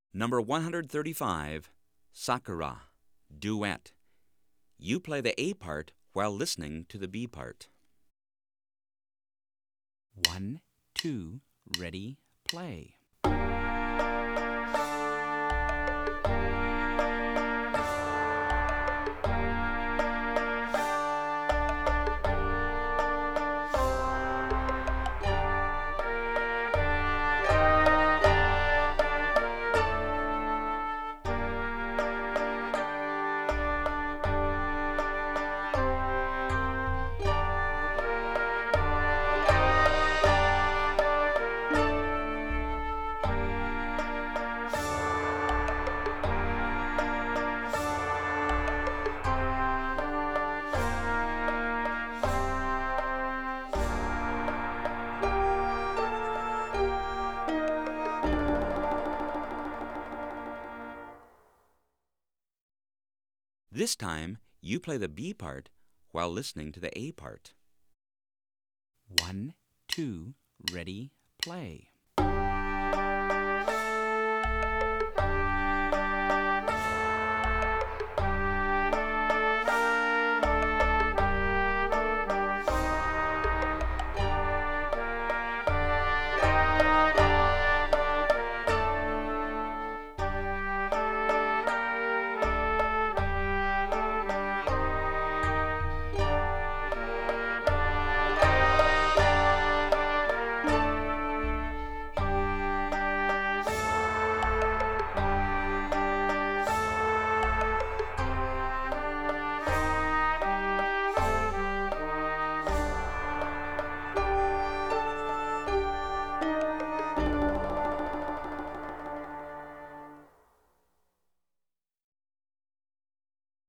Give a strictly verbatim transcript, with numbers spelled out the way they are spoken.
Number one hundred thirty-five, Sakura, duet. You play the A part while listening to the B part. One, two, ready, play. This time, you play the B part while listening to the A part. One, two, ready, play.